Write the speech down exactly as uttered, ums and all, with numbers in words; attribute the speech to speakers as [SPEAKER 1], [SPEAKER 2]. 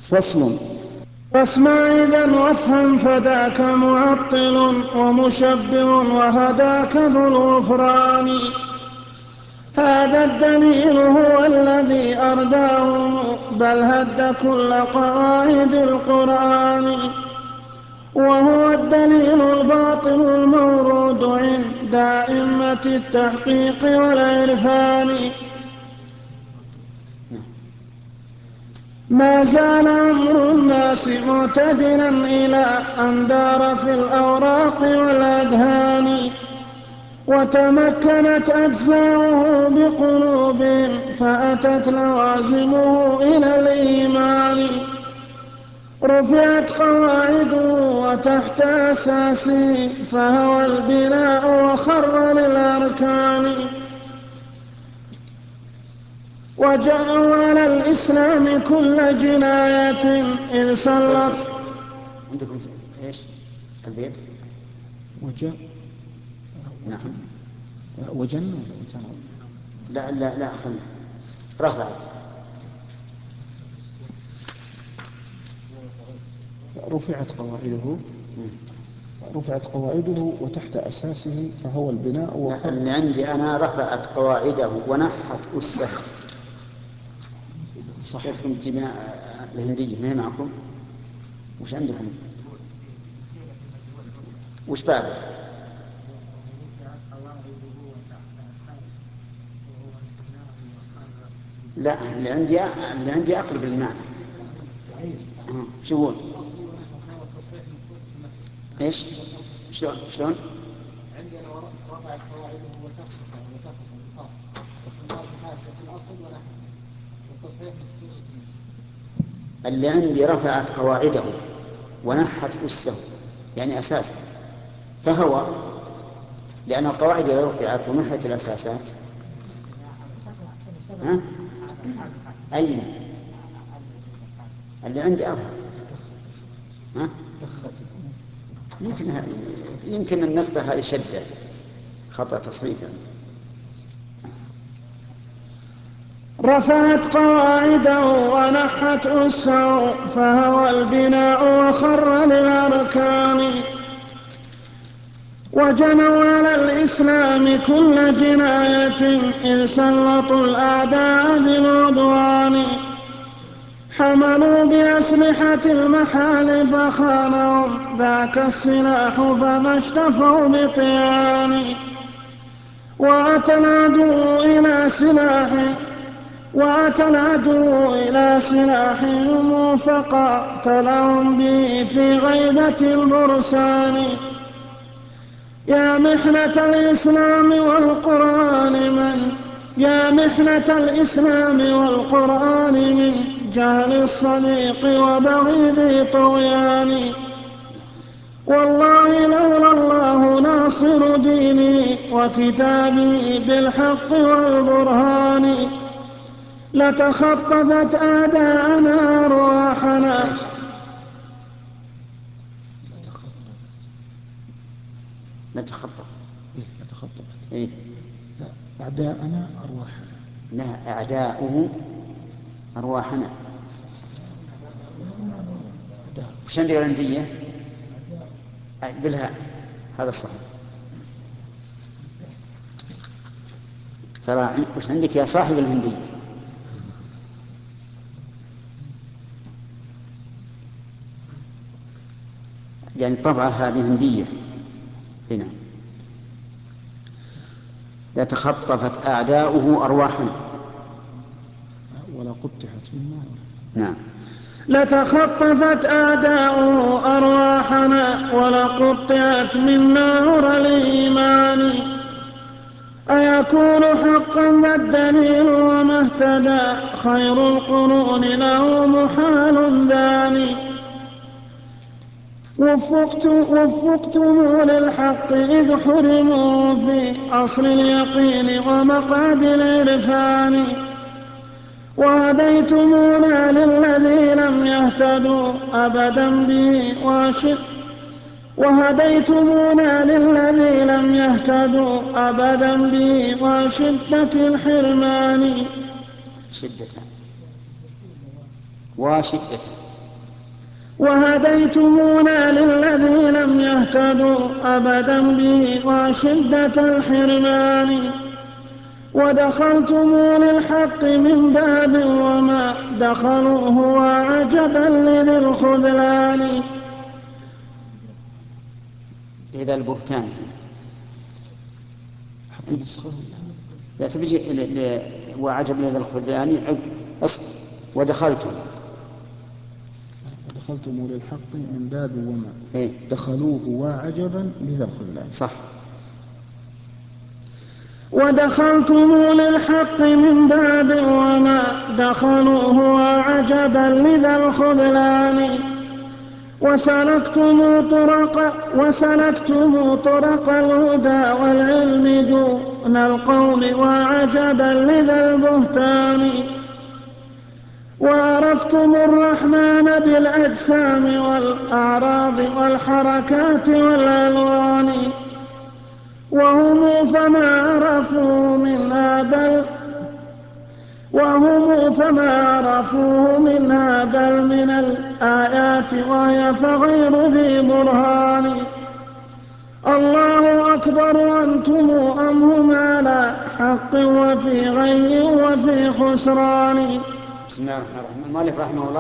[SPEAKER 1] فصل.
[SPEAKER 2] فاسمع إذن وافهم فذاك معطل ومشبه وهداك ذو الغفران. هذا الدليل هو الذي أرداه بل هد كل قواعد القرآن. وهو الدليل الباطل المورود عند أئمة التحقيق والعرفان. ما زال أمر الناس معتدلا إلى أن دار في الأوراق والأذهان. وتمكنت أجزاؤه بقلوبهم فأتت لوازمه إلى الإيمان. رفعت قواعده وتحت أساسه فهوى البناء وخر للأركان. وجاءوا على الإسلام كل جناية إذ سلط.
[SPEAKER 3] عندكم إيش البيت؟
[SPEAKER 1] وجاء.
[SPEAKER 3] نعم.
[SPEAKER 1] وجن.
[SPEAKER 3] لا لا لا خل رفعت.
[SPEAKER 1] رفعت قواعده رفعت قواعده وتحت أساسه فهو البناء وخر.
[SPEAKER 3] اللي عندي أنا رفعت قواعده ونحت أسه.
[SPEAKER 1] صح.
[SPEAKER 3] لكم الجماعة الهندية ما هي معكم؟ وش عندكم؟ وش بعد؟ لا اللي عندي اللي عندي أقرب للمعنى. شو يقول؟ إيش؟ شلون؟ شلون؟
[SPEAKER 4] عندي أنا رفعت قواعده وتخفف وتخفف الخلاف في الأصل ونحن والتصحيح
[SPEAKER 3] اللي عندي رفعت قواعده ونحت أسه يعني أساسه فهو، لأن القواعد إذا رفعت ونحت الأساسات ها؟ أي اللي عندي أفهم ها؟ يمكن يمكن النقطة هذه شدة خطأ تصريفا.
[SPEAKER 2] رفعت قواعده ونحت أسه فهوى البناء وخر للأركان. وجنوا على الإسلام كل جناية إذ سلطوا الأعداء بالعدوان. حملوا بأسلحة المحال فخانهم ذاك السلاح فما اشتفوا بطيان. وأتى العدو إلى سلاح وأتى العدو إلى سلاحهم فقاتلهم به في غيبة البرسان. يا محنة الإسلام والقرآن من يا محنة الإسلام والقرآن من جهل الصديق وبغي ذي طغيان. والله لولا الله ناصر ديني وكتابي بالحق والبرهان لتخطفت أعداءنا أرواحنا.
[SPEAKER 3] نتخطف
[SPEAKER 1] إيه نتخطفت
[SPEAKER 3] إيه
[SPEAKER 1] أعداءنا أرواحنا.
[SPEAKER 3] لا أعداؤه أرواحنا. وش عندي الهندية؟ بالها هذا الصحيح. ترى وش عندك يا صاحب الهندية؟ يعني طبعا هذه هندية هنا. لتخطفت أعداؤه أرواحنا
[SPEAKER 1] ولا قطعت من نار.
[SPEAKER 3] نعم.
[SPEAKER 2] لتخطفت أعداؤه أرواحنا ولقطعت من نار الإيمان. أيكون حقا ذا الدليل وما اهتدى خير القرون له محال ذاني. وفقتم للحق إذ حرموا في أصل اليقين ومقعد العرفان. وهديتمونا للذي لم يهتدوا أبدا به واشد وهديتمونا للذي لم يهتدوا أبدا به وشدة الحرمان.
[SPEAKER 3] شدة وشدة
[SPEAKER 2] وهديتمونا للذي لم يهتدوا أبدا به وشدة الحرمان ودخلتموا للحق من باب وما دخلوه وعجبا لذي الخذلان.
[SPEAKER 3] إذا البهتان
[SPEAKER 1] حتى نسخه
[SPEAKER 3] لا تبجي وعجب لذي الخذلان أصل ودخلتم
[SPEAKER 1] ودخلتم للحق من باب وما
[SPEAKER 3] إيه؟
[SPEAKER 1] دخلوه وعجبا لذا الخذلان.
[SPEAKER 3] صح.
[SPEAKER 2] ودخلتم للحق من باب وما دخلوه وعجبا لذا الخذلان وسلكتم طرق وسلكتم طرق الهدى والعلم دون القوم وعجبا لذا البهتان وعرفتم الرحمن بالأجسام والأعراض والحركات والألوان وهم فما عرفوا منها بل وهم فما عرفوه منها بل من الآيات وهي فغير ذي برهان. الله أكبر أنتم أم هم على حق وفي غي وفي خسران.
[SPEAKER 3] بسم الله الرحمن الرحيم. المؤلف رحمه الله